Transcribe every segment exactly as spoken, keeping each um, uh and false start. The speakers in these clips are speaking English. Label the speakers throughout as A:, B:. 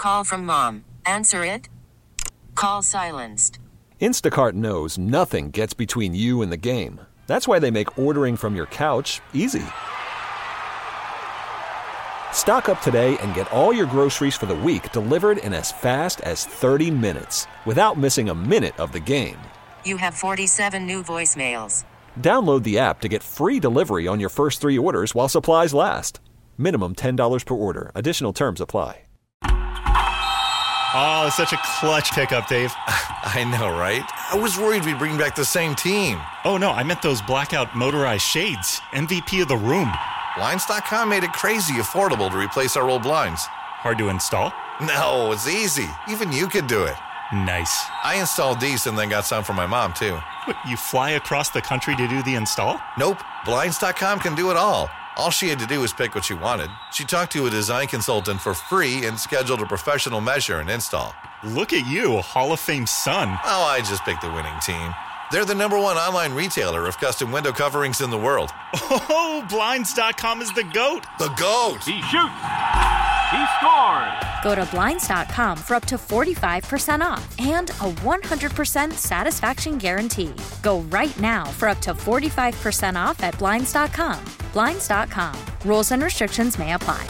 A: Call from mom. Answer it. Call silenced.
B: Instacart knows nothing gets between you and the game. That's why they make ordering from your couch easy. Stock up today and get all your groceries for the week delivered in as fast as thirty minutes without missing a minute of the game.
A: You have forty-seven new voicemails.
B: Download the app to get free delivery on your first three orders while supplies last. Minimum ten dollars per order. Additional terms apply.
C: Oh, such a clutch pickup, Dave.
D: I know, right? I was worried we'd bring back the same team.
C: Oh, no, I meant those blackout motorized shades. M V P of the room.
D: Blinds dot com made it crazy affordable to replace our old blinds.
C: Hard to install?
D: No, it's easy. Even you could do it.
C: Nice.
D: I installed these and then got some for my mom, too.
C: What, you fly across the country to do the install?
D: Nope. Blinds dot com can do it all. All she had to do was pick what she wanted. She talked to a design consultant for free and scheduled a professional measure and install.
C: Look at you, Hall of Fame son.
D: Oh, I just picked the winning team. They're the number one online retailer of custom window coverings in the world.
C: Oh, Blinds dot com is the GOAT.
D: The GOAT.
E: He shoots. He scores.
F: Go to Blinds dot com for up to forty-five percent off and a one hundred percent satisfaction guarantee. Go right now for up to forty-five percent off at Blinds dot com. Blinds dot com. Rules and restrictions may apply.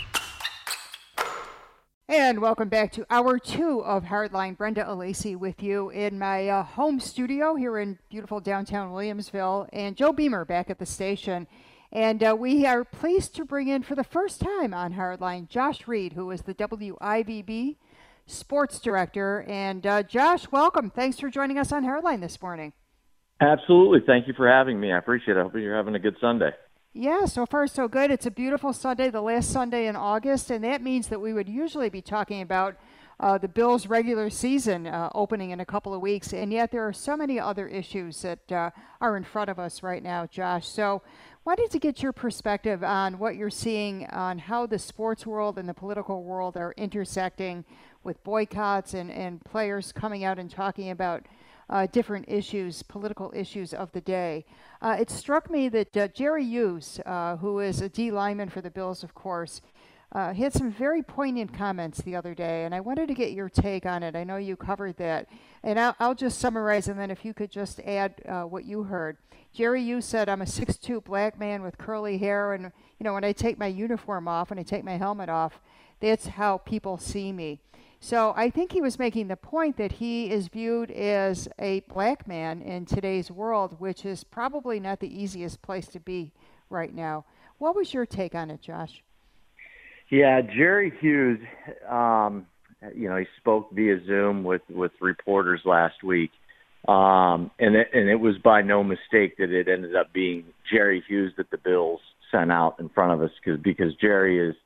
G: And welcome back to hour two of Hardline. Brenda Alesi with you in my uh, home studio here in beautiful downtown Williamsville, and Joe Beamer back at the station. And uh, we are pleased to bring in for the first time on Hardline Josh Reed, who is the W I V B sports director. And uh, Josh, welcome. Thanks for joining us on Hardline this morning.
H: Absolutely. Thank you for having me. I appreciate it. I hope you're having a good Sunday.
G: Yeah, so far so good. It's a beautiful Sunday, the last Sunday in August, and that means that we would usually be talking about uh, the Bills' regular season uh, opening in a couple of weeks, and yet there are so many other issues that uh, are in front of us right now, Josh. So wanted to get your perspective on what you're seeing on how the sports world and the political world are intersecting with boycotts and, and players coming out and talking about Uh, different issues, political issues of the day. Uh, it struck me that uh, Jerry Hughes, uh, who is a D lineman for the Bills, of course, uh, had some very poignant comments the other day, and I wanted to get your take on it. I know you covered that, and I'll, I'll just summarize, and then if you could just add uh, what you heard. Jerry Hughes said, "I'm a six two black man with curly hair, and you know when I take my uniform off, when I take my helmet off, that's how people see me." So I think he was making the point that he is viewed as a black man in today's world, which is probably not the easiest place to be right now. What was your take on it, Josh?
H: Yeah, Jerry Hughes, um, you know, he spoke via Zoom with, with reporters last week, um, and, it, and it was by no mistake that it ended up being Jerry Hughes that the Bills sent out in front of us, cause, because Jerry is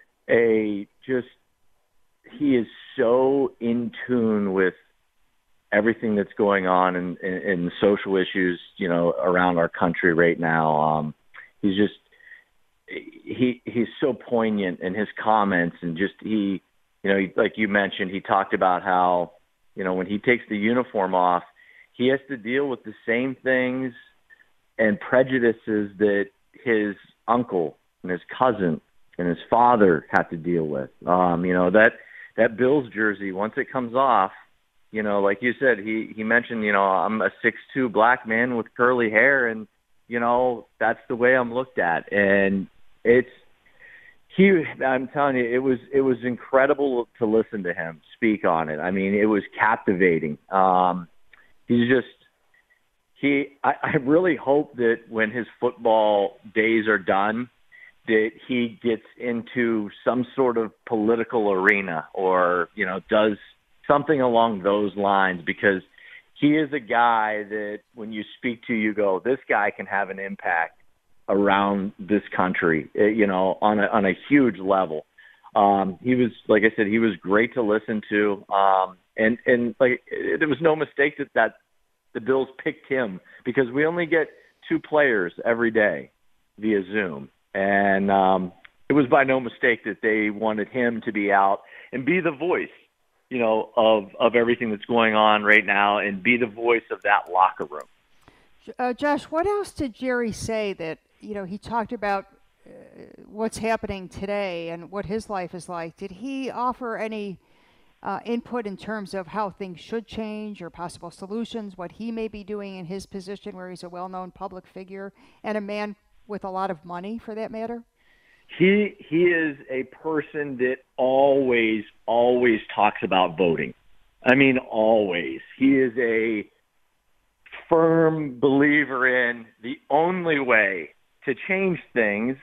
H: a just he is so in tune with everything that's going on in, in, in social issues, you know, around our country right now. Um, he's just, he, he's so poignant in his comments, and just, he, you know, he, like you mentioned, he talked about how, you know, when he takes the uniform off, he has to deal with the same things and prejudices that his uncle and his cousin and his father had to deal with. Um, you know, that, That Bills jersey, once it comes off, you know, like you said, he, he mentioned, you know, I'm a six two black man with curly hair, and, you know, that's the way I'm looked at. And it's, he, I'm telling you, it was, it was incredible to listen to him speak on it. I mean, it was captivating. Um, he's just, he, I, I really hope that when his football days are done, that he gets into some sort of political arena or, you know, does something along those lines, because he is a guy that when you speak to, you go, this guy can have an impact around this country, you know, on a, on a huge level. Um, he was, like I said, he was great to listen to. Um, and, and like, there was no mistake that, that the Bills picked him, because we only get two players every day via Zoom. And um, it was by no mistake that they wanted him to be out and be the voice, you know, of, of everything that's going on right now, and be the voice of that locker room.
G: Uh, Josh, what else did Jerry say that, you know, he talked about what's happening today and what his life is like, did he offer any uh, input in terms of how things should change or possible solutions, what he may be doing in his position where he's a well-known public figure and a man with a lot of money, for that matter?
H: He he is a person that always, always talks about voting. I mean, always. He is a firm believer in the only way to change things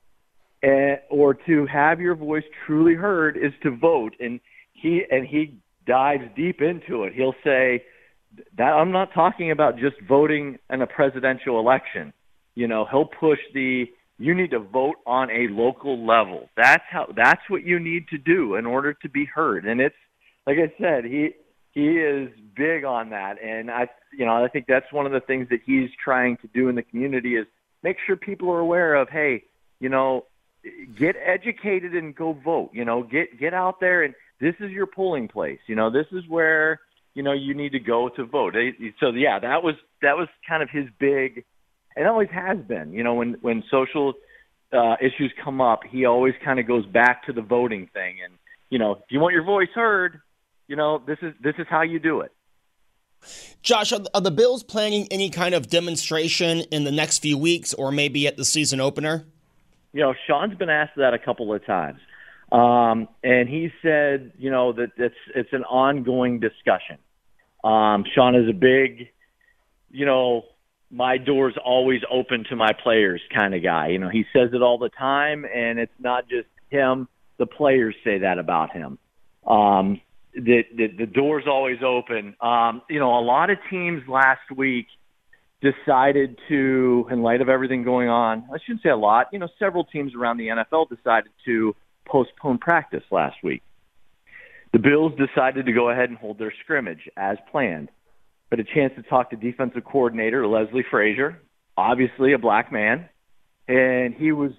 H: uh, or to have your voice truly heard is to vote. And he and he dives deep into it. He'll say that I'm not talking about just voting in a presidential election. You know, he'll push the you need to vote on a local level. That's how. That's what you need to do in order to be heard. And it's like I said, he he is big on that. And I, you know, I think that's one of the things that he's trying to do in the community is make sure people are aware of, hey, you know, get educated and go vote. You know, get get out there and this is your polling place. You know, this is where you know you need to go to vote. So yeah, that was that was kind of his big. It always has been. You know, when, when social uh, issues come up, he always kind of goes back to the voting thing. And, you know, if you want your voice heard, you know, this is this is how you do it.
I: Josh, are, are the Bills planning any kind of demonstration in the next few weeks or maybe at the season opener?
H: You know, Sean's been asked that a couple of times. Um, and he said, you know, that it's, it's an ongoing discussion. Um, Sean is a big, you know, my door's always open to my players kind of guy. You know, he says it all the time, and it's not just him. The players say that about him. Um, the, the, the door's always open. Um, you know, a lot of teams last week decided to, in light of everything going on, I shouldn't say a lot, you know, several teams around the N F L decided to postpone practice last week. The Bills decided to go ahead and hold their scrimmage as planned. But a chance to talk to defensive coordinator Leslie Frazier, obviously a black man, and he was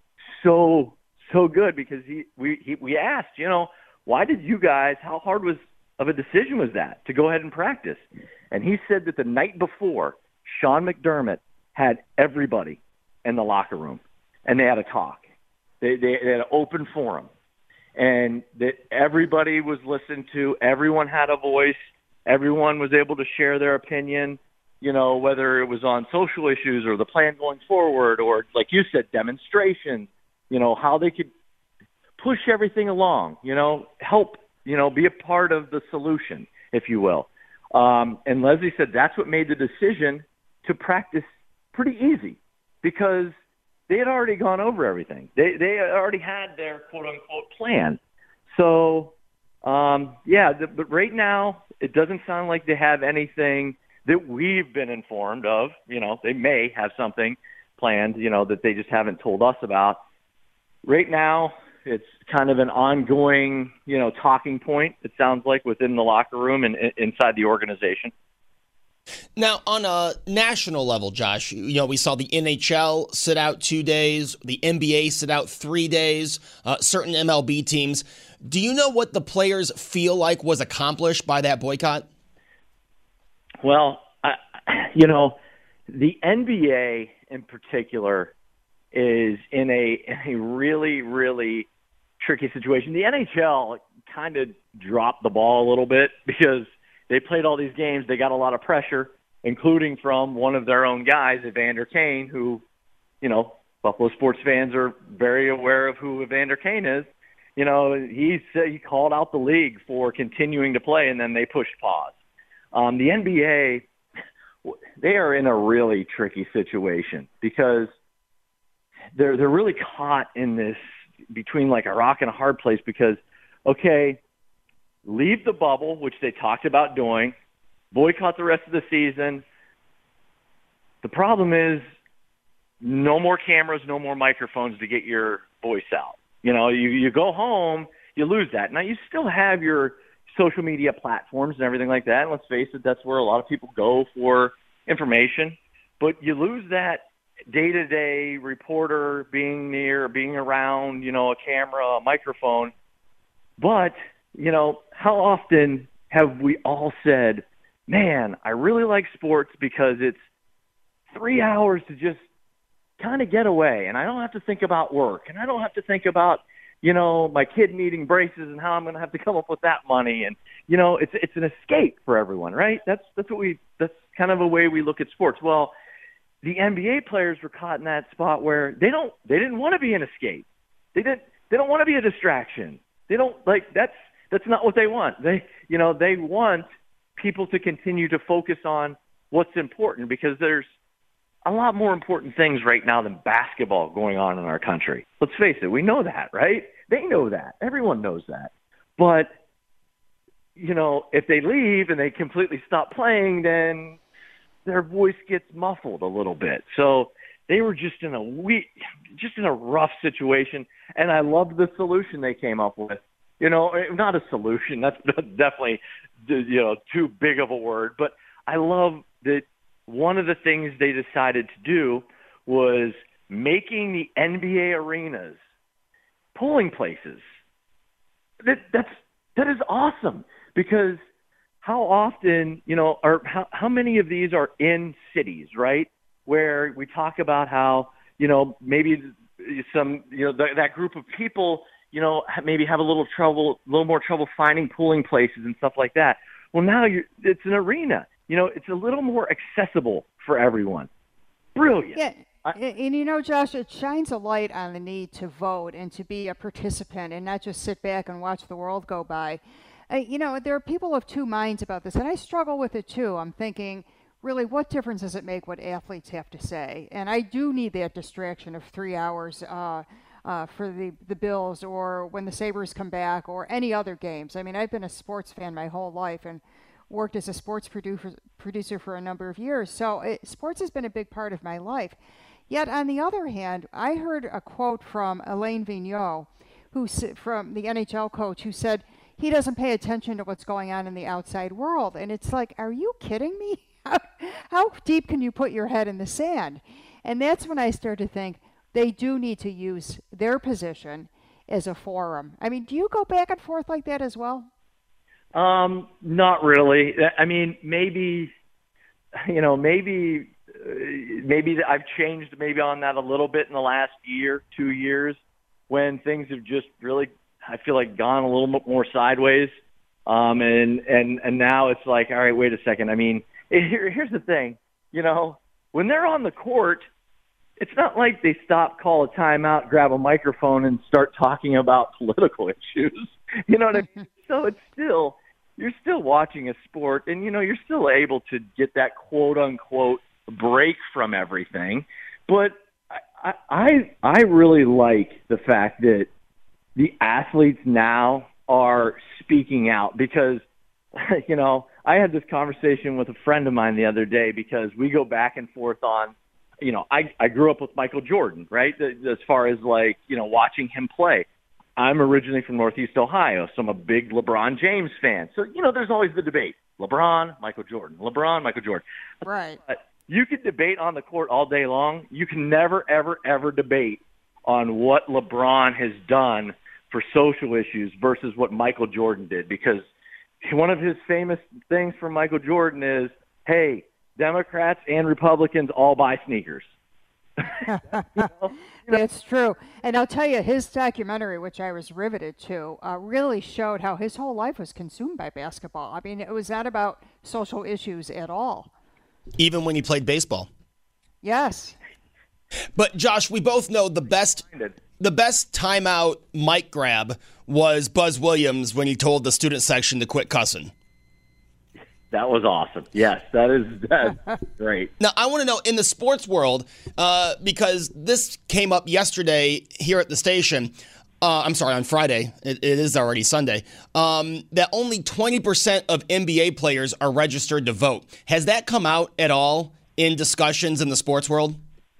H: so so good because he we he, we asked, you know, why did you guys? How hard was of a decision was that to go ahead and practice? And he said that the night before, Sean McDermott had everybody in the locker room, and they had a talk. They they, they had an open forum, and that everybody was listened to. Everyone had a voice. Everyone was able to share their opinion, you know, whether it was on social issues or the plan going forward or, like you said, demonstrations, you know, how they could push everything along, you know, help, you know, be a part of the solution, if you will. Um, and Leslie said that's what made the decision to practice pretty easy because they had already gone over everything. They, they already had their quote-unquote plan. So, um, yeah, the, but right now, it doesn't sound like they have anything that we've been informed of. You know, they may have something planned, you know, that they just haven't told us about. Right now, it's kind of an ongoing, you know, talking point, it sounds like, within the locker room and, and inside the organization.
I: Now, on a national level, Josh, you know, we saw the N H L sit out two days, the N B A sit out three days, uh, certain M L B teams. Do you know what the players feel like was accomplished by that boycott?
H: Well, I, you know, the N B A in particular is in a, in a really, really tricky situation. The N H L kind of dropped the ball a little bit because they played all these games. They got a lot of pressure, including from one of their own guys, Evander Kane, who, you know, Buffalo sports fans are very aware of who Evander Kane is. You know, he said he called out the league for continuing to play, and then they pushed pause. Um, the N B A, they are in a really tricky situation because they're they're really caught in this between like a rock and a hard place because, okay, leave the bubble, which they talked about doing, boycott the rest of the season. The problem is no more cameras, no more microphones to get your voice out. You know, you, you go home, you lose that. Now, you still have your social media platforms and everything like that. And let's face it, that's where a lot of people go for information. But you lose that day-to-day reporter being near, being around, you know, a camera, a microphone. But, you know, how often have we all said, man, I really like sports because it's three hours to just kind of get away, and I don't have to think about work, and I don't have to think about, you know, my kid needing braces and how I'm going to have to come up with that money. And, you know, it's it's an escape for everyone, right? That's that's what we that's kind of a way we look at sports. Well, the N B A players were caught in that spot where they don't they didn't want to be an escape. They didn't they don't want to be a distraction. They don't like that's that's not what they want. They you know, they want people to continue to focus on what's important, because there's a lot more important things right now than basketball going on in our country. Let's face it, we know that, right? They know that. Everyone knows that. But, you know, if they leave and they completely stop playing, then their voice gets muffled a little bit. So they were just in a weak, just in a rough situation, and I loved the solution they came up with. You know, not a solution. That's definitely, you know, too big of a word. But I love that one of the things they decided to do was making the N B A arenas polling places. That that's that is awesome, because how often, you know, or how how many of these are in cities, right? Where we talk about how, you know, maybe some, you know, th- that group of people, you know, maybe have a little trouble, a little more trouble finding polling places and stuff like that. Well, now you're, it's an arena. You know, it's a little more accessible for everyone. Brilliant.
G: Yeah,
H: I,
G: and you know, Josh, it shines a light on the need to vote and to be a participant and not just sit back and watch the world go by. Uh, you know, there are people of two minds about this, and I struggle with it too. I'm thinking, really, what difference does it make what athletes have to say? And I do need that distraction of three hours uh, uh, for the, the Bills, or when the Sabres come back, or any other games. I mean, I've been a sports fan my whole life, and worked as a sports producer producer for a number of years. So it, sports has been a big part of my life. Yet on the other hand, I heard a quote from Alain Vigneault, who from the N H L coach, who said he doesn't pay attention to what's going on in the outside world. And it's like, are you kidding me? How, how deep can you put your head in the sand? And that's when I started to think they do need to use their position as a forum. I mean, do you go back and forth like that as well?
H: Um, not really. I mean, maybe, you know, maybe, uh, maybe I've changed maybe on that a little bit in the last year, two years, when things have just really, I feel like, gone a little bit more sideways. Um, and, and, and now it's like, all right, wait a second. I mean, it, here, here's the thing, you know, when they're on the court, it's not like they stop, call a timeout, grab a microphone, and start talking about political issues. You know what I mean? So it's still, you're still watching a sport, and, you know, you're still able to get that quote-unquote break from everything. But I, I, I really like the fact that the athletes now are speaking out, because, you know, I had this conversation with a friend of mine the other day, because we go back and forth on, you know, I, I grew up with Michael Jordan, right, as far as, like, you know, watching him play. I'm originally from Northeast Ohio, so I'm a big LeBron James fan. So, you know, there's always the debate. LeBron, Michael Jordan. LeBron, Michael Jordan.
G: Right.
H: But you could debate on the court all day long. You can never, ever, ever debate on what LeBron has done for social issues versus what Michael Jordan did. Because one of his famous things from Michael Jordan is, hey, Democrats and Republicans all buy sneakers.
G: you know? That's true. And I'll tell you, his documentary, which I was riveted to, uh, really showed how his whole life was consumed by basketball. I mean, it was not about social issues at all.
I: Even when he played baseball.
G: Yes.
I: But, Josh, we both know the best the best timeout mic grab was Buzz Williams when he told the student section to quit cussing.
H: That was awesome. Yes, that is that's great.
I: Now, I want to know, in the sports world, uh, because this came up yesterday here at the station, uh, I'm sorry, on Friday, it, it is already Sunday, um, that only twenty percent of N B A players are registered to vote. Has that come out at all in discussions in the sports world?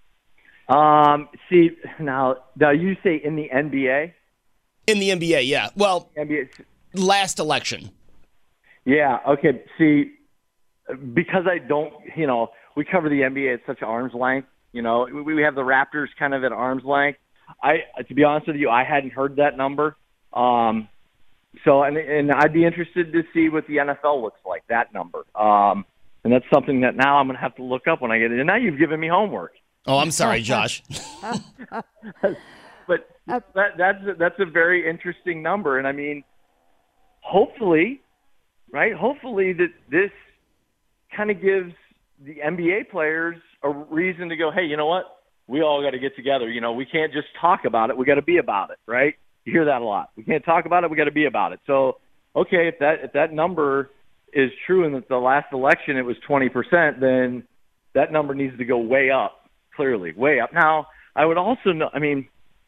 H: Um, see, now, now you say in the N B A?
I: In the N B A, yeah. Well,
H: N B A.
I: Last election.
H: Yeah, okay. See, because I don't, you know, we cover the N B A at such arm's length. You know, we, we have the Raptors kind of at arm's length. I, to be honest with you, I hadn't heard that number. Um, so, and, and I'd be interested to see what the N F L looks like, that number. Um, and that's something that now I'm going to have to look up when I get it. And now you've given me homework.
I: Oh, I'm sorry, Josh.
H: But that, that's that's a very interesting number, and I mean, hopefully, right? Hopefully that this kind of gives the N B A players a reason to go, hey, you know what? We all got to get together. You know, we can't just talk about it. We got to be about it, right? You hear that a lot. We can't talk about it. We got to be about it. So, okay, if that if that number is true and that the last election it was twenty percent, then that number needs to go way up, clearly, way up. Now, I would also know, I mean,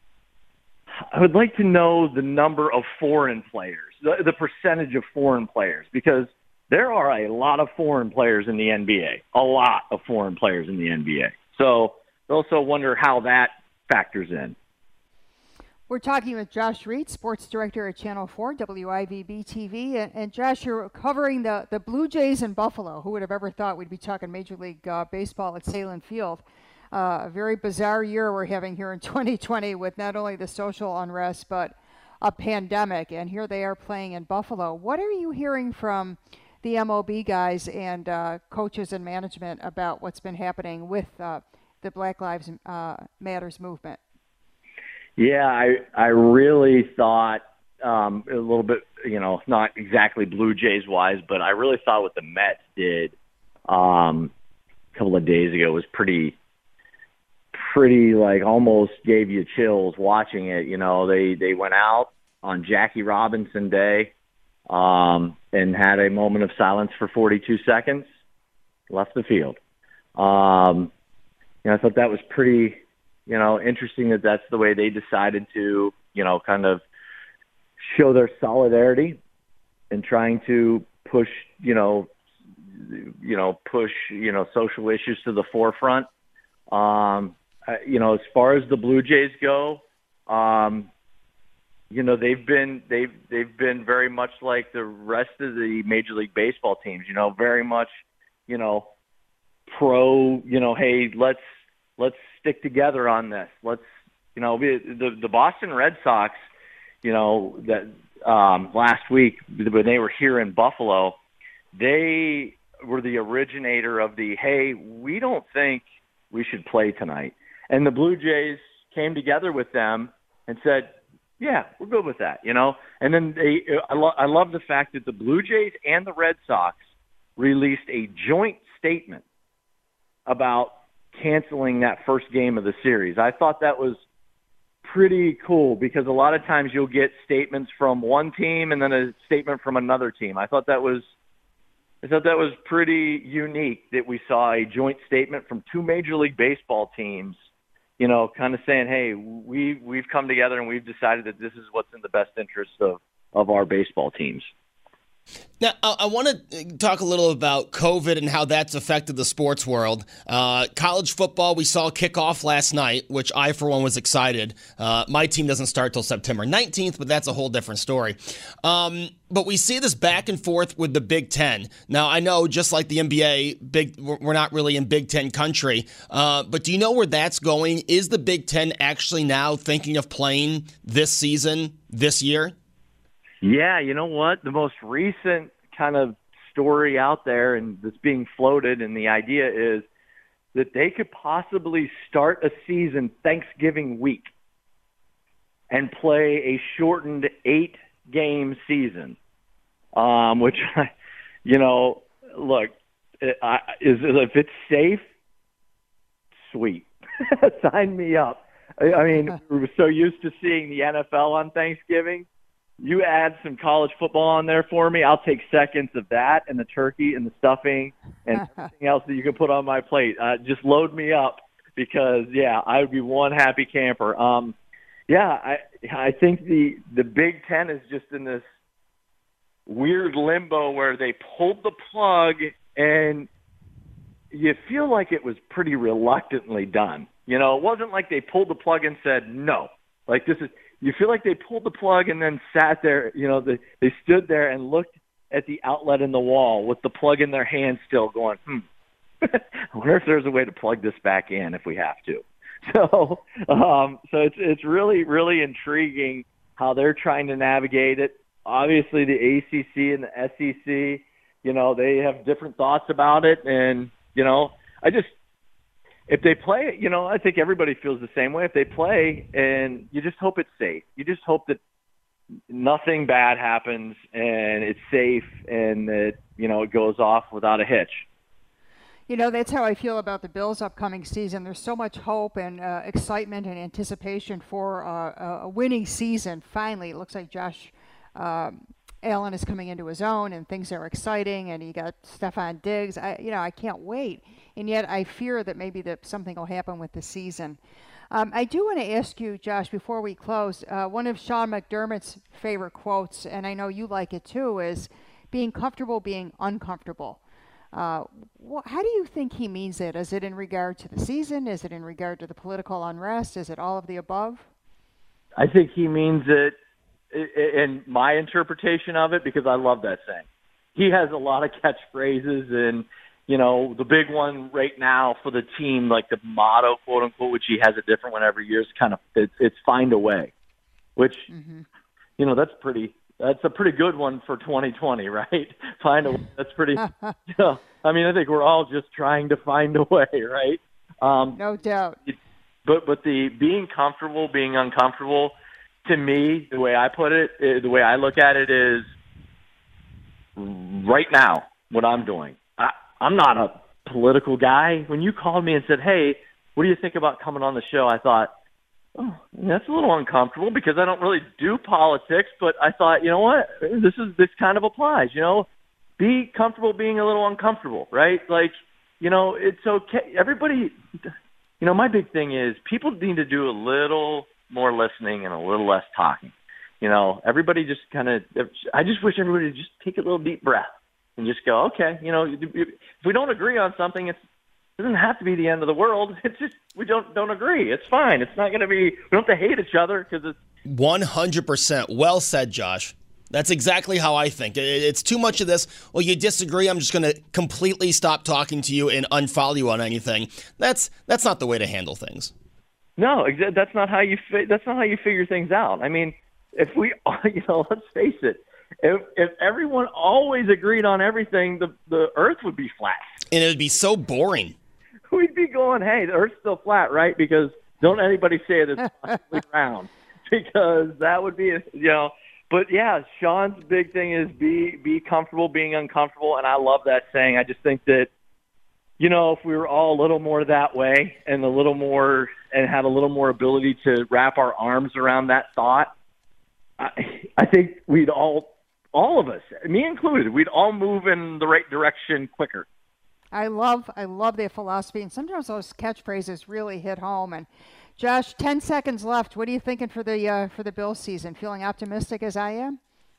H: I would like to know the number of foreign players, the, the percentage of foreign players, because there are a lot of foreign players in the N B A, a lot of foreign players in the N B A. So I also wonder how that factors in.
G: We're talking with Josh Reed, sports director at Channel four, W I V B T V. And, and Josh, you're covering the, the Blue Jays in Buffalo. Who would have ever thought we'd be talking Major League uh, Baseball at Salem Field? Uh, a very bizarre year we're having here in twenty twenty with not only the social unrest, but a pandemic. And here they are playing in Buffalo. What are you hearing from the M L B guys and uh, coaches and management about what's been happening with uh, the Black Lives uh, Matters movement?
H: Yeah, I I really thought um, a little bit, you know, not exactly Blue Jays wise, but I really thought what the Mets did um, a couple of days ago was pretty, pretty like almost gave you chills watching it. You know, they they went out on Jackie Robinson Day um, and had a moment of silence for forty-two seconds, left the field. Um, you know, I thought that was pretty. You know, interesting that that's the way they decided to, you know, kind of show their solidarity and trying to push, you know, you know, push, you know, social issues to the forefront. Um, you know, as far as the Blue Jays go, um, you know, they've been they've they've been very much like the rest of the Major League Baseball teams. You know, very much, you know, pro. You know, hey, let's. Let's stick together on this. Let's, you know, the the Boston Red Sox, you know, that um, last week when they were here in Buffalo, they were the originator of the, hey, we don't think we should play tonight. And the Blue Jays came together with them and said, yeah, we're good with that, you know. And then they, I, lo- I love the fact that the Blue Jays and the Red Sox released a joint statement about canceling that first game of the series. I thought that was pretty cool because a lot of times you'll get statements from one team and then a statement from another team. I thought that was I thought that was pretty unique that we saw a joint statement from two Major League Baseball teams, you know, kind of saying, hey, we we've come together and we've decided that this is what's in the best interest of, of our baseball teams.
I: Now, I want to talk a little about COVID and how that's affected the sports world. Uh, college football, we saw kick off last night, which I, for one, was excited. Uh, my team doesn't start till September nineteenth, but that's a whole different story. Um, but we see this back and forth with the Big Ten. Now, I know just like the N B A, big, we're not really in Big Ten country, uh, but do you know where that's going? Is the Big Ten actually now thinking of playing this season, this year?
H: Yeah, you know what? The most recent kind of story out there and that's being floated, and the idea is that they could possibly start a season Thanksgiving week and play a shortened eight-game season, um, which, you know, look, I, is if it's safe, sweet. Sign me up. I, I mean, we're so used to seeing the N F L on Thanksgiving. You add some college football on there for me, I'll take seconds of that and the turkey and the stuffing and everything else that you can put on my plate. Uh, just load me up because, yeah, I would be one happy camper. Um, yeah, I I think the, the Big Ten is just in this weird limbo where they pulled the plug and you feel like it was pretty reluctantly done. You know, it wasn't like they pulled the plug and said, no, like this is – you feel like they pulled the plug and then sat there, you know, they, they stood there and looked at the outlet in the wall with the plug in their hand still going, hmm, I wonder if there's a way to plug this back in if we have to. So um, so it's it's really, really intriguing how they're trying to navigate it. Obviously, the A C C and the S E C, you know, they have different thoughts about it. And, you know, I just if they play, you know, I think everybody feels the same way. If they play, and you just hope it's safe. You just hope that nothing bad happens and it's safe and that, you know, it goes off without a hitch.
G: You know, that's how I feel about the Bills' upcoming season. There's so much hope and uh, excitement and anticipation for uh, a winning season. Finally, it looks like Josh um, Allen is coming into his own, and things are exciting. And you got Stephon Diggs. I, you know, I can't wait. And yet, I fear that maybe that something will happen with the season. Um, I do want to ask you, Josh, before we close. Uh, one of Sean McDermott's favorite quotes, and I know you like it too, is being comfortable being uncomfortable. Uh, wh- how do you think he means it? Is it in regard to the season? Is it in regard to the political unrest? Is it all of the above?
H: I think he means it in my interpretation of it, because I love that saying. He has a lot of catchphrases, and, you know, the big one right now for the team, like the motto, quote unquote, which he has a different one every year, is kind of, it's, it's find a way, which, mm-hmm. you know, that's pretty, That's a pretty good one for twenty twenty, right? Find a way. That's pretty. You know, I mean, I think we're all just trying to find a way, right? Um,
G: no doubt.
H: It, but but the being comfortable, being uncomfortable, to me, the way I put it, the way I look at it is, right now, what I'm doing. I, I'm not a political guy. When you called me and said, "Hey, what do you think about coming on the show?" I thought, oh, that's a little uncomfortable because I don't really do politics, but I thought, you know what, this is this kind of applies, you know, be comfortable being a little uncomfortable, right? Like, you know, it's okay. Everybody, you know, my big thing is people need to do a little more listening and a little less talking. You know, everybody just kind of, I just wish everybody would just take a little deep breath and just go, okay, you know, if we don't agree on something, it's, it doesn't have to be the end of the world. It's just we don't don't agree. It's fine. It's not going to be. We don't have to hate each other because it's
I: one hundred percent. Well said, Josh. That's exactly how I think. It's too much of this. Well, you disagree. I'm just going to completely stop talking to you and unfollow you on anything. That's that's not the way to handle things.
H: No, that's not how you. That's not how you figure things out. I mean, if we, you know, let's face it. If if everyone always agreed on everything, the the Earth would be flat,
I: and it would be so boring.
H: We'd be going, hey, the Earth's still flat, right? Because don't anybody say that it's possibly round, because that would be, you know. But yeah, Sean's big thing is be be comfortable being uncomfortable, and I love that saying. I just think that, you know, if we were all a little more that way and a little more and had a little more ability to wrap our arms around that thought, I, I think we'd all, all of us, me included, we'd all move in the right direction quicker.
G: I love I love their philosophy, and sometimes those catchphrases really hit home. And Josh, ten seconds left. What are you thinking for the uh, for the Bills season? Feeling optimistic as I am?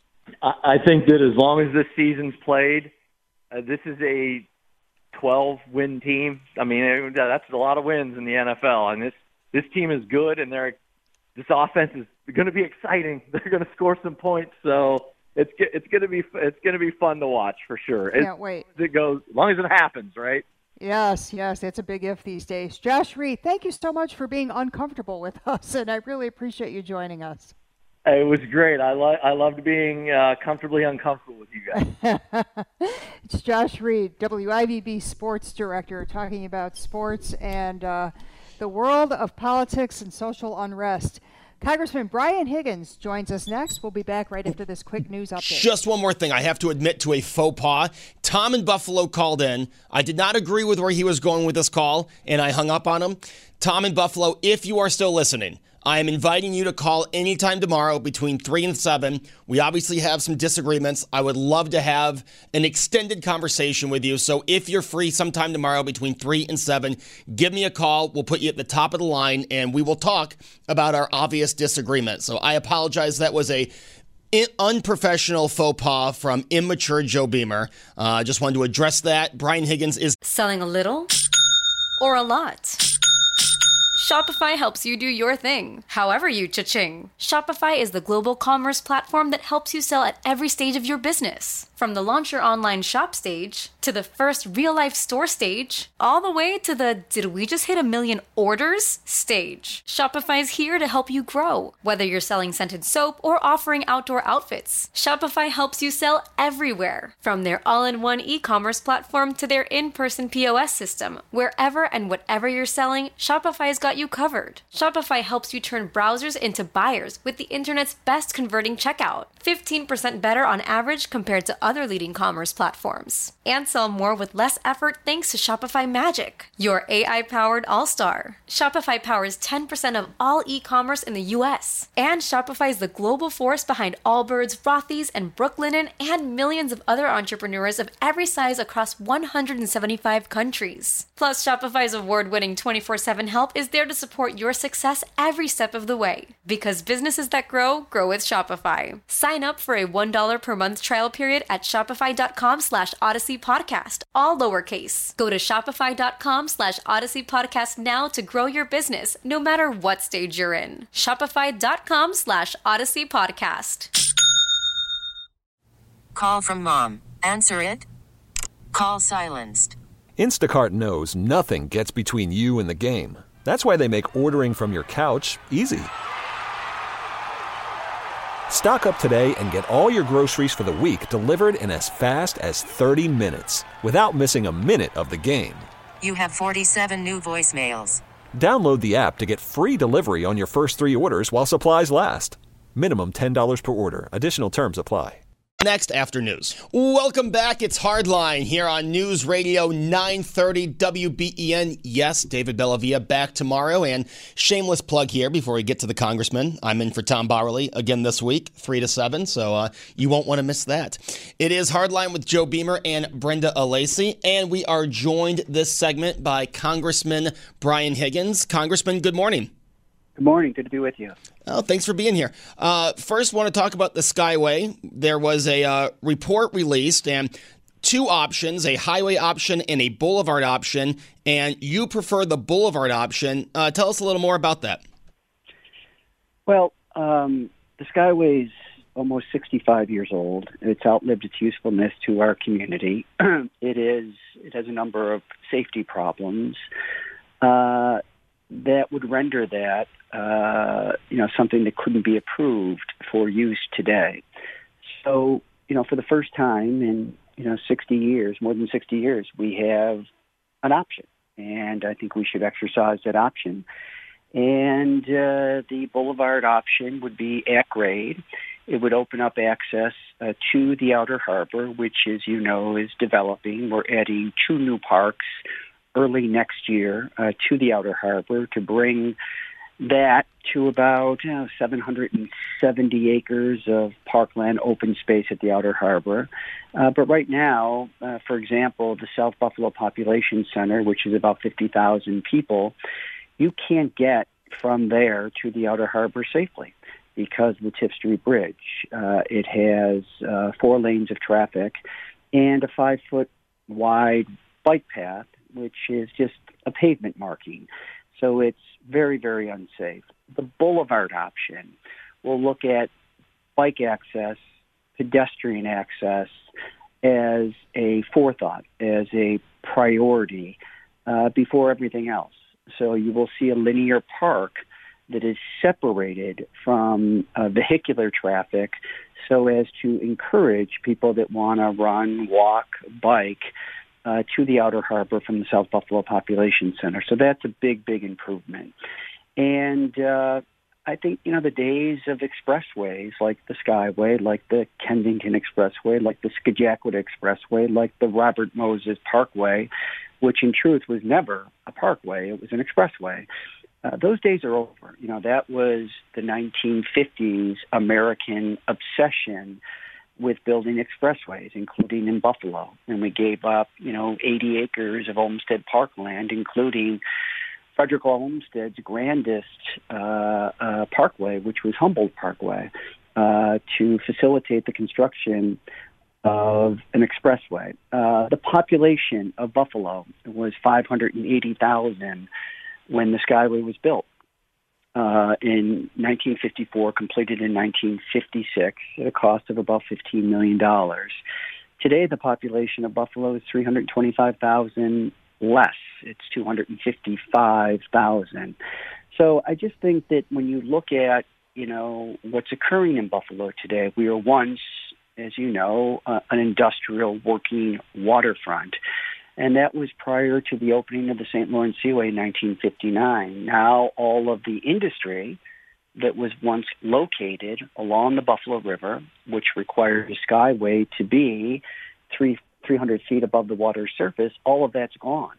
H: I think that as long as this season's played, uh, this is a twelve-win team. I mean, that's a lot of wins in the N F L, and this this team is good, and they're this offense is going to be exciting. They're going to score some points, so. It's it's gonna be it's gonna be fun to watch for sure.
G: Can't
H: it's,
G: wait.
H: It goes as long as it happens, right?
G: Yes, yes, it's a big if these days. Josh Reed, thank you so much for being uncomfortable with us, and I really appreciate you joining us.
H: It was great. I lo- I loved being uh, comfortably uncomfortable with you guys.
G: It's Josh Reed, W I V B Sports Director, talking about sports and uh, the world of politics and social unrest. Congressman Brian Higgins joins us next. We'll be back right after this quick news update.
I: Just one more thing. I have to admit to a faux pas. Tom in Buffalo called in. I did not agree with where he was going with this call, and I hung up on him. Tom in Buffalo, if you are still listening, I am inviting you to call anytime tomorrow between three and seven. We obviously have some disagreements. I would love to have an extended conversation with you. So if you're free sometime tomorrow between three and seven, give me a call. We'll put you at the top of the line, and we will talk about our obvious disagreement. So I apologize. That was a unprofessional faux pas from immature Joe Beamer. I uh, just wanted to address that. Brian Higgins is
F: selling a little or a lot?
J: Shopify helps you do your thing, however you cha-ching. Shopify is the global commerce platform that helps you sell at every stage of your business. From the launch your online shop stage, to the first real-life store stage, all the way to the did we just hit a million orders stage. Shopify's here to help you grow. Whether you're selling scented soap or offering outdoor outfits, Shopify helps you sell everywhere. From their all-in-one e-commerce platform to their in-person P O S system, wherever and whatever you're selling, Shopify's got you covered. Shopify helps you turn browsers into buyers with the internet's best converting checkout, fifteen percent better on average compared to other leading commerce platforms. And sell more with less effort thanks to Shopify Magic, your A I-powered all-star. Shopify powers ten percent of all e-commerce in the U S. And Shopify is the global force behind Allbirds, Rothy's, and Brooklinen, and millions of other entrepreneurs of every size across one hundred seventy-five countries. Plus, Shopify's award-winning twenty-four seven help is there to support your success every step of the way. Because businesses that grow, grow with Shopify. Sign up for a one dollar per month trial period at shopify.com slash Odyssey Podcast, all lowercase. Go to shopify.com slash Odyssey Podcast now to grow your business, no matter what stage you're in. Shopify.com slash Odyssey Podcast.
A: Call from mom. Answer it. Call silenced.
B: Instacart knows nothing gets between you and the game. That's why they make ordering from your couch easy. Stock up today and get all your groceries for the week delivered in as fast as thirty minutes without missing a minute of the game.
A: You have forty-seven new voicemails.
B: Download the app to get free delivery on your first three orders while supplies last. Minimum ten dollars per order. Additional terms apply.
I: Next after news. Welcome back. It's Hardline here on News Radio nine thirty W B E N. Yes, David Bellavia back tomorrow. And shameless plug here before we get to the congressman. I'm in for Tom Bowerly again this week, three to seven. So uh, you won't want to miss that. It is Hardline with Joe Beamer and Brenda Alesi. And we are joined this segment by Congressman Brian Higgins. Congressman, good morning.
K: Good morning. Good to be with you.
I: Oh, thanks for being here. Uh, first, want to talk about the Skyway. There was a uh, report released and two options, a highway option and a boulevard option, and you prefer the boulevard option. Uh, tell us a little more about that.
K: Well, um, the Skyway's almost sixty-five years old. It's outlived its usefulness to our community. It is. It has a number of safety problems uh, that would render that Uh, you know, something that couldn't be approved for use today. So, you know, for the first time in, you know, sixty years, more than sixty years, we have an option. And I think we should exercise that option. And uh, the boulevard option would be at grade. It would open up access uh, to the Outer Harbor, which, as you know, is developing. We're adding two new parks early next year uh, to the Outer Harbor to bring that to about you know, seven hundred seventy acres of parkland open space at the Outer Harbor. Uh, but right now, uh, for example, the South Buffalo Population Center, which is about fifty thousand people, you can't get from there to the Outer Harbor safely because of the Tiff Street Bridge. Uh, it has uh, four lanes of traffic and a five-foot wide bike path, which is just a pavement marking. So it's very, very unsafe. The boulevard option will look at bike access, pedestrian access as a forethought, as a priority uh, before everything else. So you will see a linear park that is separated from uh, vehicular traffic so as to encourage people that want to run, walk, bike Uh, to the Outer Harbor from the South Buffalo Population Center. So that's a big, big improvement. And uh, I think, you know, the days of expressways like the Skyway, like the Kensington Expressway, like the Skagit Expressway, like the Robert Moses Parkway, which in truth was never a parkway, it was an expressway. Uh, those days are over. You know, that was the nineteen fifties American obsession with building expressways, including in Buffalo. And we gave up, you know, eighty acres of Olmsted Parkland, including Frederick Olmsted's grandest uh, uh, parkway, which was Humboldt Parkway, uh, to facilitate the construction of an expressway. Uh, the population of Buffalo was five hundred eighty thousand when the Skyway was built uh, in nineteen fifty-four, completed in nineteen fifty-six at a cost of about fifteen million dollars. Today, the population of Buffalo is three hundred twenty-five thousand less. It's two hundred fifty-five thousand. So I just think that when you look at, you know, what's occurring in Buffalo today, we were once, as you know, uh, an industrial working waterfront. And that was prior to the opening of the Saint Lawrence Seaway in nineteen fifty-nine. Now all of the industry that was once located along the Buffalo River, which required a skyway to be three, 300 feet above the water's surface, all of that's gone.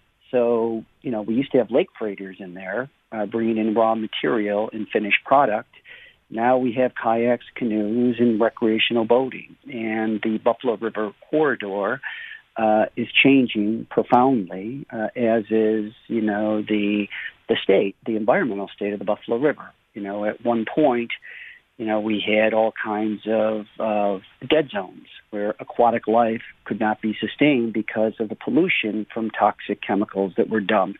K: So, you know, we used to have lake freighters in there uh, bringing in raw material and finished product. Now we have kayaks, canoes, and recreational boating. And the Buffalo River corridor uh, is changing profoundly, uh, as is, you know, the the state, the environmental state of the Buffalo River. You know, at one point, you know, we had all kinds of, of dead zones where aquatic life could not be sustained because of the pollution from toxic chemicals that were dumped.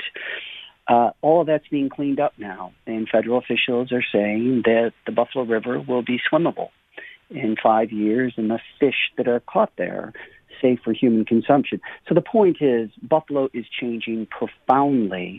K: Uh, all of that's being cleaned up now, and federal officials are saying that the Buffalo River will be swimmable in five years, and the fish that are caught there safe for human consumption. So the point is, Buffalo is changing profoundly,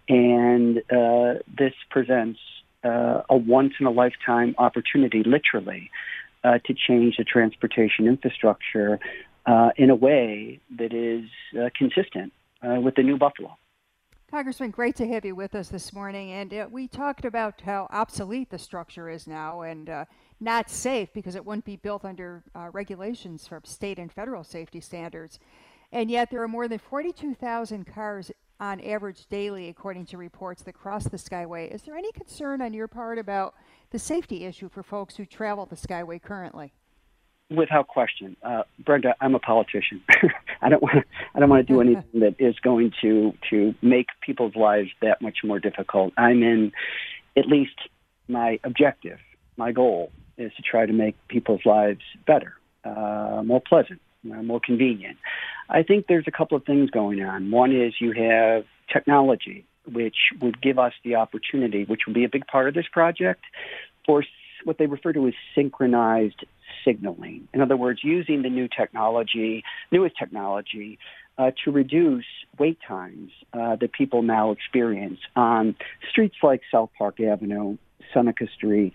K: and uh, this presents uh, a once-in-a-lifetime opportunity, literally, uh, to change the transportation infrastructure uh, in a way that is uh, consistent uh, with the new Buffalo.
G: Congressman, great to have you with us this morning. And uh, we talked about how obsolete the structure is now and uh, not safe because it wouldn't be built under uh, regulations from state and federal safety standards. And yet there are more than forty-two thousand cars on average daily, according to reports, that cross the Skyway. Is there any concern on your part about the safety issue for folks who travel the Skyway currently?
K: Without question, uh, Brenda, I'm a politician. I don't want to. I don't want to do anything that is going to to make people's lives that much more difficult. I'm in. At least my objective, my goal, is to try to make people's lives better, uh, more pleasant, uh, more convenient. I think there's a couple of things going on. One is you have technology, which would give us the opportunity, which would be a big part of this project, for what they refer to as synchronized signaling. In other words, using the new technology, newest technology, uh, to reduce wait times uh, that people now experience on streets like South Park Avenue, Seneca Street,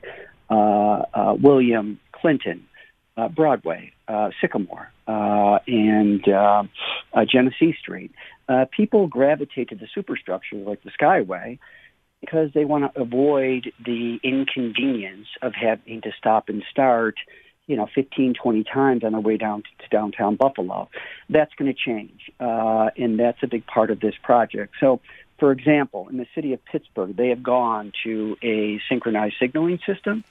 K: uh, uh, William Clinton, uh, Broadway, uh, Sycamore, uh, and uh, uh, Genesee Street. Uh, people gravitate to the superstructure like the Skyway because they want to avoid the inconvenience of having to stop and start, you know, fifteen, twenty times on their way down to downtown Buffalo. That's going to change, uh, and that's a big part of this project. So, for example, in the city of Pittsburgh, they have gone to a synchronized signaling system,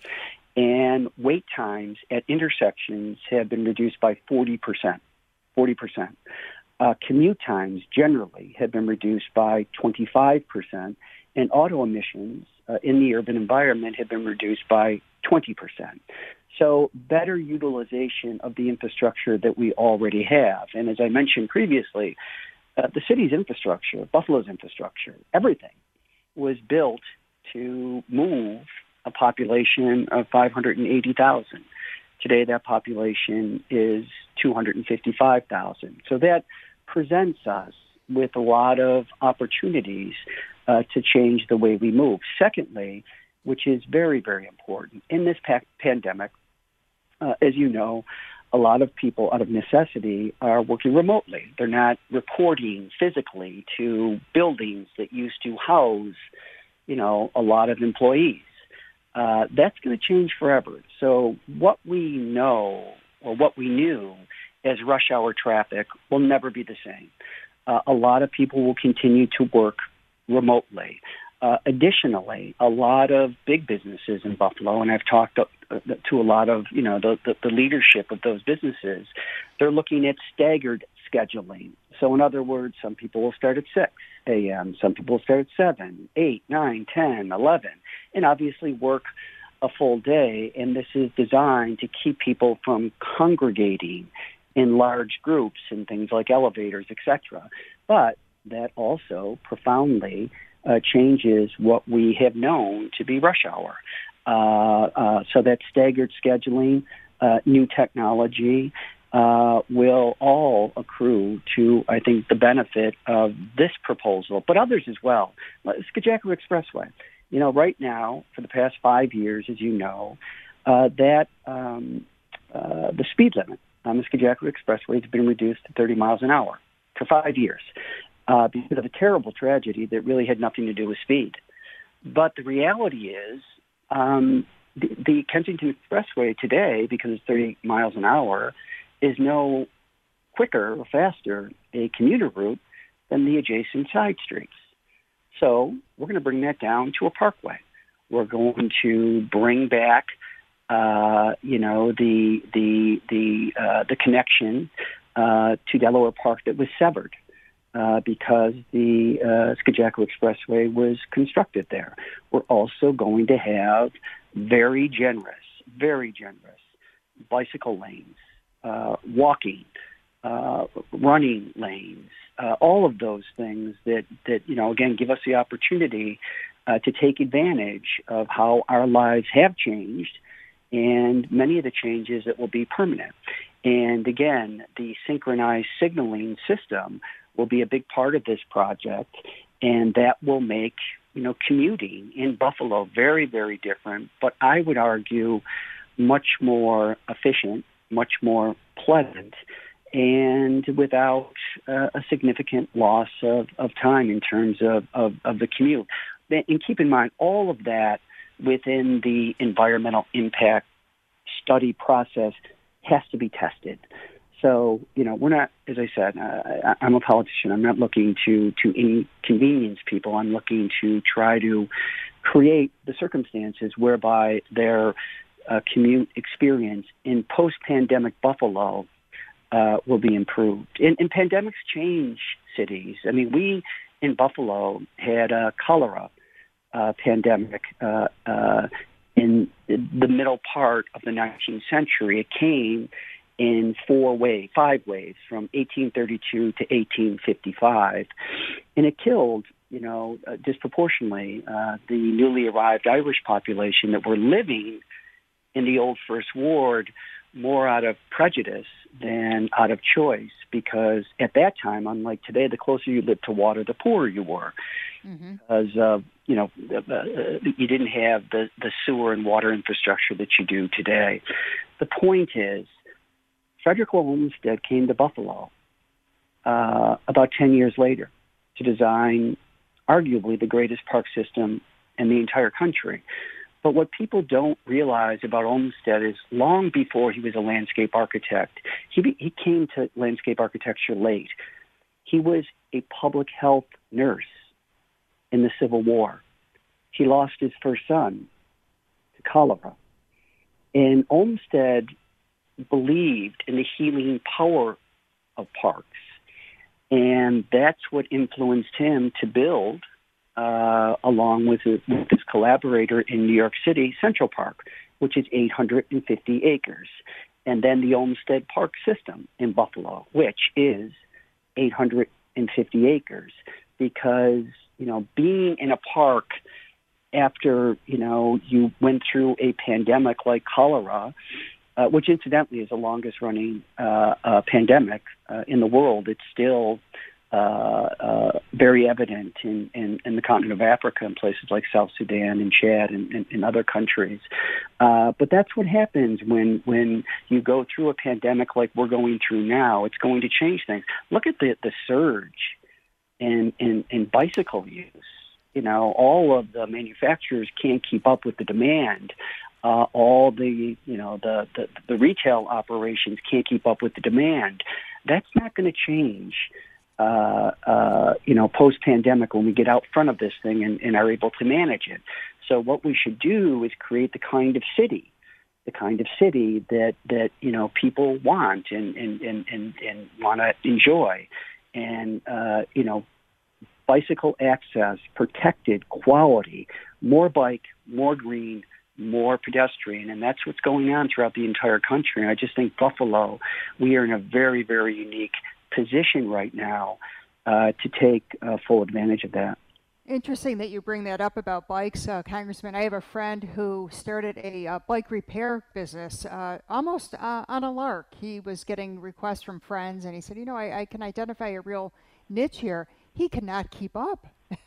K: and wait times at intersections have been reduced by forty percent. forty percent. Uh, commute times generally have been reduced by twenty-five percent, and auto emissions uh, in the urban environment have been reduced by twenty percent. So better utilization of the infrastructure that we already have. And as I mentioned previously, uh, the city's infrastructure, Buffalo's infrastructure, everything was built to move a population of five hundred eighty thousand. Today that population is two hundred fifty-five thousand. So that presents us with a lot of opportunities uh, to change the way we move. Secondly, which is very, very important, in this pa- pandemic, uh, as you know, a lot of people out of necessity are working remotely. They're not reporting physically to buildings that used to house, you know, a lot of employees. Uh, that's going to change forever. So what we know or what we knew as rush hour traffic will never be the same. Uh, a lot of people will continue to work remotely. Uh, additionally, a lot of big businesses in Buffalo, and I've talked to, uh, to a lot of, you know, the, the, the leadership of those businesses, they're looking at staggered scheduling. So in other words, some people will start at six a.m., some people will start at seven, eight, nine, ten, eleven, and obviously work a full day. And this is designed to keep people from congregating in large groups and things like elevators, et cetera. But that also profoundly uh, changes what we have known to be rush hour. Uh, uh, so that staggered scheduling, uh, new technology, uh, will all accrue to, I think, the benefit of this proposal, but others as well. Skagakure Expressway. You know, right now, for the past five years, as you know, uh, that um, uh, the speed limit on the Skagakure Expressway has been reduced to thirty miles an hour for five years uh, because of a terrible tragedy that really had nothing to do with speed. But the reality is, um, the, the Kensington Expressway today, because it's thirty miles an hour, is no quicker or faster a commuter route than the adjacent side streets. So we're going to bring that down to a parkway. We're going to bring back, uh, you know, the the the uh, the connection uh, to Delaware Park that was severed uh, because the uh, Skagakure Expressway was constructed there. We're also going to have very generous, very generous bicycle lanes, uh, walking, uh, running lanes. Uh, all of those things that, that, you know, again, give us the opportunity uh, to take advantage of how our lives have changed and many of the changes that will be permanent. And again, the synchronized signaling system will be a big part of this project, and that will make, you know, commuting in Buffalo very, very different, but I would argue much more efficient, much more pleasant, and without uh, a significant loss of, of time in terms of, of, of the commute. And keep in mind, all of that within the environmental impact study process has to be tested. So, you know, we're not, as I said, uh, I'm a politician. I'm not looking to, to inconvenience people. I'm looking to try to create the circumstances whereby their uh, commute experience in post-pandemic Buffalo Uh, will be improved. And, and pandemics change cities. I mean, we in Buffalo had a cholera uh, pandemic uh, uh, in the middle part of the nineteenth century. It came in four waves, five waves, from eighteen thirty-two to eighteen fifty-five, and it killed, you know, uh, disproportionately uh, the newly arrived Irish population that were living in the old First Ward more out of prejudice than out of choice, because at that time, unlike today, the closer you lived to water, the poorer you were. Mm-hmm. Because, uh, you know, uh, you didn't have the, the sewer and water infrastructure that you do today. The point is, Frederick Olmsted came to Buffalo uh, about ten years later to design arguably the greatest park system in the entire country. But what people don't realize about Olmsted is long before he was a landscape architect, he, he came to landscape architecture late. He was a public health nurse in the Civil War. He lost his first son to cholera. And Olmsted believed in the healing power of parks. And that's what influenced him to build Uh, along with his, with his collaborator in New York City, Central Park, which is eight hundred fifty acres. And then the Olmsted Park system in Buffalo, which is eight hundred fifty acres. Because, you know, being in a park after, you know, you went through a pandemic like cholera, uh, which incidentally is the longest running uh, uh, pandemic uh, in the world, it's still Uh, uh, very evident in, in, in the continent of Africa and places like South Sudan and Chad and, and, and other countries. Uh, but that's what happens when, when you go through a pandemic like we're going through now. It's going to change things. Look at the, the surge in, in, in bicycle use. You know, all of the manufacturers can't keep up with the demand. Uh, all the, you know, the, the, the retail operations can't keep up with the demand. That's not going to change. Uh, uh, you know, post-pandemic when we get out front of this thing and, and are able to manage it. So what we should do is create the kind of city, the kind of city that, that you know, people want and, and, and, and, and want to enjoy. And, uh, you know, bicycle access, protected, quality, more bike, more green, more pedestrian, and that's what's going on throughout the entire country. And I just think Buffalo, we are in a very, very unique position right now uh, to take uh, full advantage of that.
G: interesting that you bring that up about bikes, uh, Congressman. I have a friend who started a uh, bike repair business uh, almost uh, on a lark. He was getting requests from friends, and he said, you know, I, I can identify a real niche here. He cannot keep up.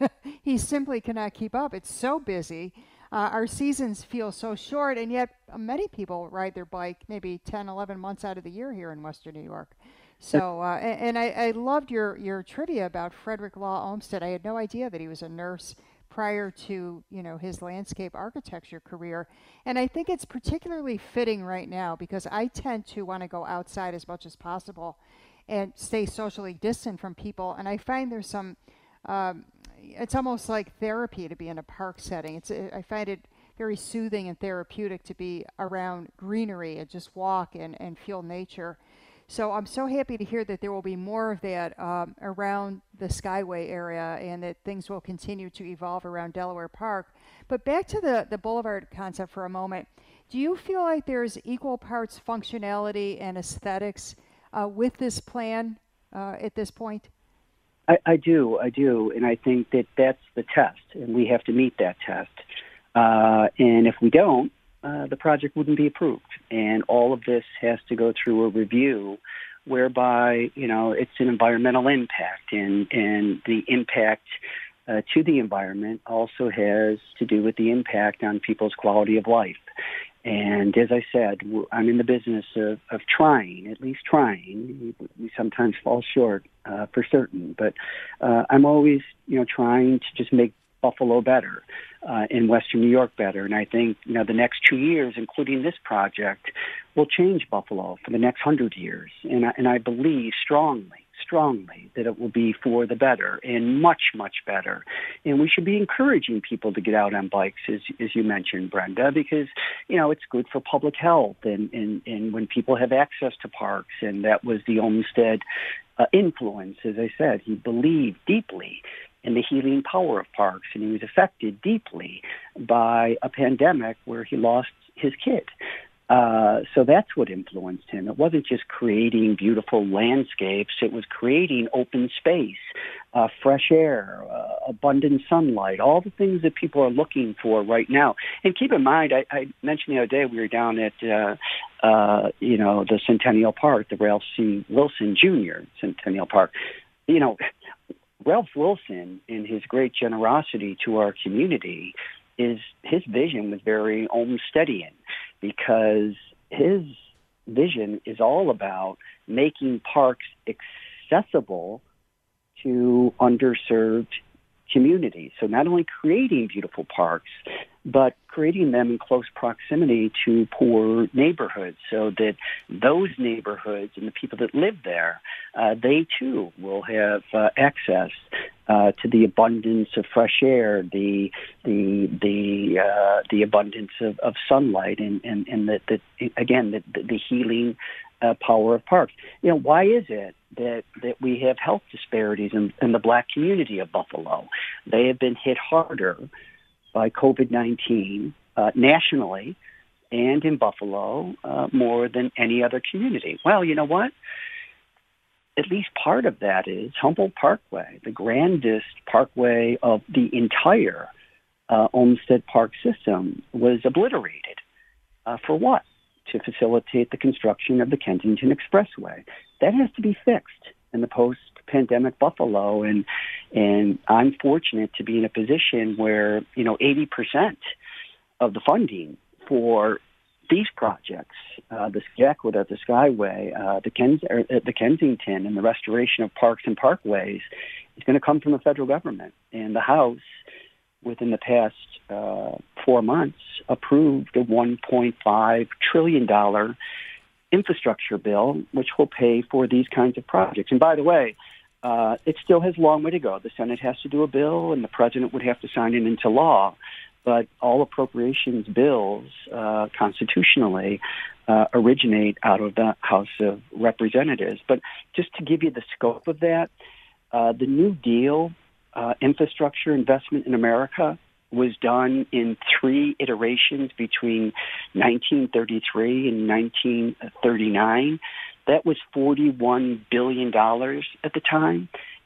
G: He simply cannot keep up. It's so busy. Uh, our seasons feel so short, and yet many people ride their bike maybe ten, eleven months out of the year here in Western New York. So, uh, and, and I, I loved your, your trivia about Frederick Law Olmsted. I had no idea that he was a nurse prior to, you know, his landscape architecture career. And I think it's particularly fitting right now because I tend to want to go outside as much as possible and stay socially distant from people. And I find there's some, um, it's almost like therapy to be in a park setting. It's, I find it very soothing and therapeutic to be around greenery and just walk and, and feel nature. So I'm so happy to hear that there will be more of that um, around the Skyway area and that things will continue to evolve around Delaware Park. But back to the, the Boulevard concept for a moment. Do you feel like there's equal parts functionality and aesthetics uh, with this plan uh, at this point?
K: I, I do, I do. And I think that that's the test, and we have to meet that test. Uh, and if we don't, Uh, the project wouldn't be approved. And all of this has to go through a review whereby, you know, it's an environmental impact. And, and the impact uh, to the environment also has to do with the impact on people's quality of life. And as I said, I'm in the business of, of trying, at least trying. We sometimes fall short uh, for certain. But uh, I'm always, you know, trying to just make Buffalo better, uh, in Western New York better. And I think, you know, the next two years, including this project, will change Buffalo for the next hundred years. And I, and I believe strongly, strongly that it will be for the better and much, much better. And we should be encouraging people to get out on bikes, as, as you mentioned, Brenda, because, you know, it's good for public health. And, and, and when people have access to parks, and that was the Olmsted uh, influence, as I said, he believed deeply in the healing power of parks, and he was affected deeply by a pandemic where he lost his kid. Uh, so that's what influenced him. It wasn't just creating beautiful landscapes. It was creating open space, uh, fresh air, uh, abundant sunlight, all the things that people are looking for right now. And keep in mind, I, I mentioned the other day we were down at, uh, uh, you know, the Centennial Park, the Ralph C. Wilson Junior Centennial Park. You know, Ralph Wilson, in his great generosity to our community, is his vision was very Olmstedian, because his vision is all about making parks accessible to underserved communities. So not only creating beautiful parks, but creating them in close proximity to poor neighborhoods, so that those neighborhoods and the people that live there, uh, they too will have uh, access uh, to the abundance of fresh air, the the the uh, the abundance of, of sunlight, and and and the, the again the, the healing uh, power of parks. You know, why is it that that we have health disparities in, in the Black community of Buffalo? They have been hit harder by COVID nineteen uh, nationally and in Buffalo uh, more than any other community. Well, you know what? At least part of that is Humboldt Parkway, the grandest parkway of the entire uh, Olmsted Park system, was obliterated. Uh, for what? To facilitate the construction of the Kensington Expressway. That has to be fixed in the post-pandemic Buffalo, and and I'm fortunate to be in a position where, you know, eighty percent of the funding for these projects, uh, the Aqueduct, the Skyway, uh, the, Kens- er, the Kensington, and the restoration of parks and parkways, is going to come from the federal government. And the House, within the past uh, four months, approved a one point five trillion dollars infrastructure bill, which will pay for these kinds of projects. And by the way, uh, it still has a long way to go. The Senate has to do a bill, and the president would have to sign it into law. But all appropriations bills, uh, constitutionally, uh, originate out of the House of Representatives. But just to give you the scope of that, uh, the New Deal uh, infrastructure investment in America was done in three iterations between nineteen thirty-three and nineteen thirty-nine. That was forty-one billion dollars at the time.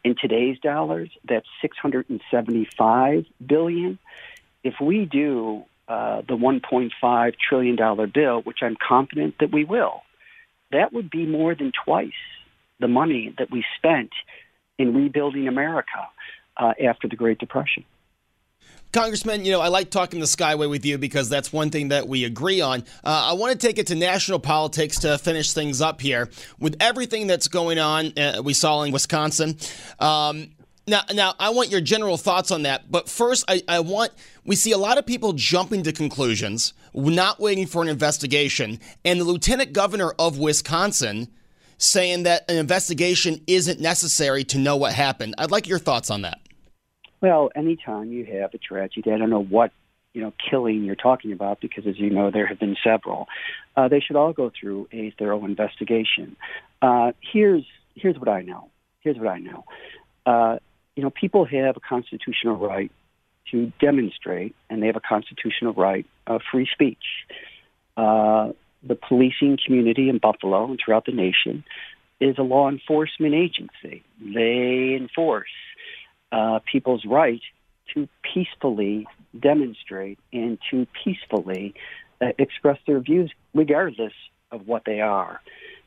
K: In today's dollars, that's six hundred seventy-five billion dollars. If we do uh, the one point five trillion dollars bill, which I'm confident that we will, that would be more than twice the money that we spent in rebuilding America uh, after the Great Depression.
I: Congressman, you know, I like talking the Skyway with you because that's one thing that we agree on. Uh, I want to take it to national politics to finish things up here. With everything that's going on, uh, we saw in Wisconsin. Um, now, now, I want your general thoughts on that. But first, I, I want, we see a lot of people jumping to conclusions, not waiting for an investigation. And the lieutenant governor of Wisconsin saying that an investigation isn't necessary to know what happened. I'd like your thoughts on that.
K: Well, anytime you have a tragedy, I don't know what, you know, killing you're talking about, because as you know, there have been several. Uh, they should all go through a thorough investigation. Uh, here's here's what I know. Here's what I know. Uh, you know, people have a constitutional right to demonstrate, and they have a constitutional right of free speech. Uh, the policing community in Buffalo and throughout the nation is a law enforcement agency. They enforce Uh, people's right to peacefully demonstrate and to peacefully uh, express their views regardless of what they are.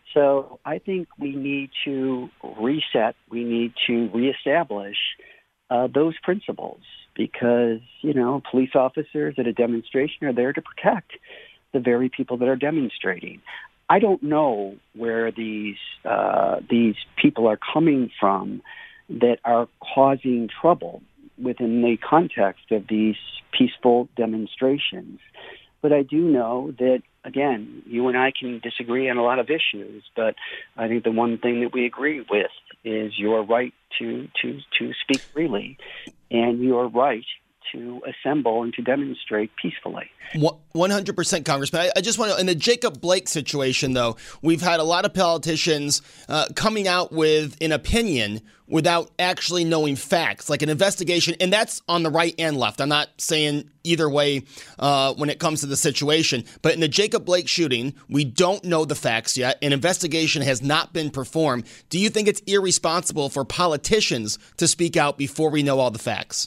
K: So I think we need to reset, we need to reestablish uh, those principles, because, you know, police officers at a demonstration are there to protect the very people that are demonstrating. I don't know where these uh, these people are coming from that are causing trouble within the context of these peaceful demonstrations. But I do know that, again, you and I can disagree on a lot of issues, but I think the one thing that we agree with is your right to, to, to speak freely and your right to assemble and to demonstrate peacefully.
I: one hundred percent, Congressman. I, I just want to, in the Jacob Blake situation, though, we've had a lot of politicians uh, coming out with an opinion without actually knowing facts, like an investigation, and that's on the right and left. I'm not saying either way uh, when it comes to the situation, but in the Jacob Blake shooting, we don't know the facts yet. An investigation has not been performed. Do you think it's irresponsible for politicians to speak out before we know all the facts?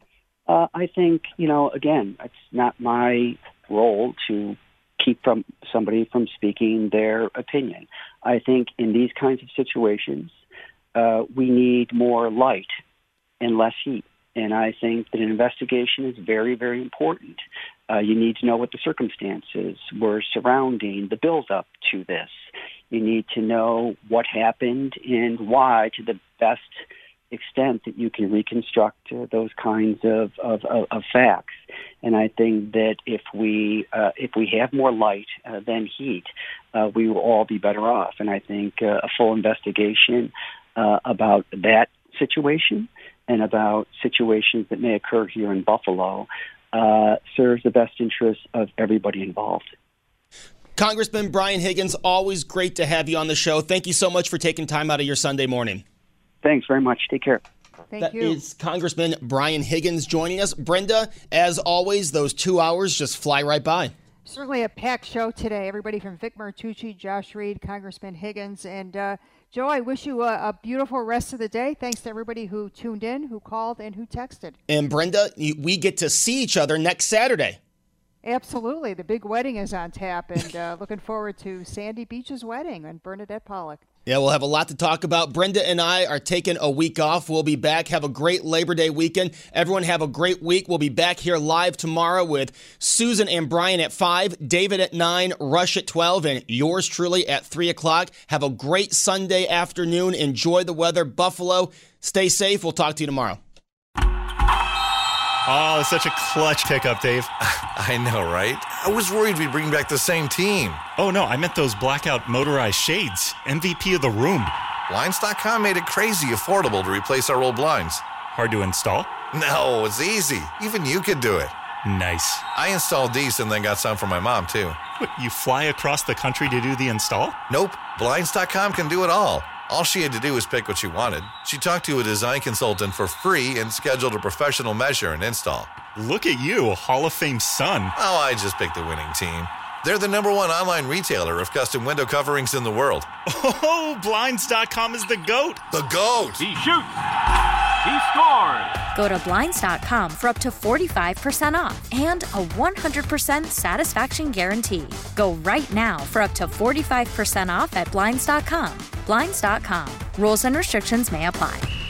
K: Uh, I think, you know, again, it's not my role to keep from somebody from speaking their opinion. I think in these kinds of situations, uh, we need more light and less heat. And I think that an investigation is very, very important. Uh, you need to know what the circumstances were surrounding the build-up to this. You need to know what happened and why to the best extent that you can reconstruct uh, those kinds of, of, of, of facts. And I think that if we uh, if we have more light uh, than heat, uh, we will all be better off. And I think uh, a full investigation uh, about that situation and about situations that may occur here in Buffalo uh, serves the best interests of everybody involved.
I: Congressman Brian Higgins, always great to have you on the show. Thank you so much for taking time out of your Sunday morning.
K: Thanks very much. Take care.
G: Thank
I: that
G: you.
I: is Congressman Brian Higgins joining us. Brenda, as always, those two hours just fly right by.
G: Certainly a packed show today. Everybody from Vic Martucci, Josh Reed, Congressman Higgins. And uh, Joe, I wish you a, a beautiful rest of the day. Thanks to everybody who tuned in, who called, and who texted.
I: And Brenda, we get to see each other next Saturday.
G: Absolutely. The big wedding is on tap, and uh, looking forward to Sandy Beach's wedding and Bernadette Pollock.
I: Yeah, we'll have a lot to talk about. Brenda and I are taking a week off. We'll be back. Have a great Labor Day weekend. Everyone have a great week. We'll be back here live tomorrow with Susan and Brian at five, David at nine, Rush at twelve, and yours truly at three o'clock. Have a great Sunday afternoon. Enjoy the weather. Buffalo, stay safe. We'll talk to you tomorrow.
C: Oh, it's such a clutch pickup, Dave.
D: I know, right? I was worried we'd bring back the same team.
C: Oh, no, I meant those blackout motorized shades. M V P of the room.
D: Blinds dot com made it crazy affordable to replace our old blinds.
C: Hard to install?
D: No, it's easy. Even you could do it.
C: Nice.
D: I installed these and then got some for my mom, too.
C: What, you fly across the country to do the install?
D: Nope. Blinds dot com can do it all. All she had to do was pick what she wanted. She talked to a design consultant for free and scheduled a professional measure and install.
C: Look at you, Hall of Fame son.
D: Oh, I just picked the winning team. They're the number one online retailer of custom window coverings in the world.
C: Oh, Blinds dot com is the GOAT.
D: The GOAT!
E: He shoots. He scores.
F: Go to Blinds dot com for up to forty-five percent off and a one hundred percent satisfaction guarantee. Go right now for up to forty-five percent off at Blinds dot com. Blinds dot com. Rules and restrictions may apply.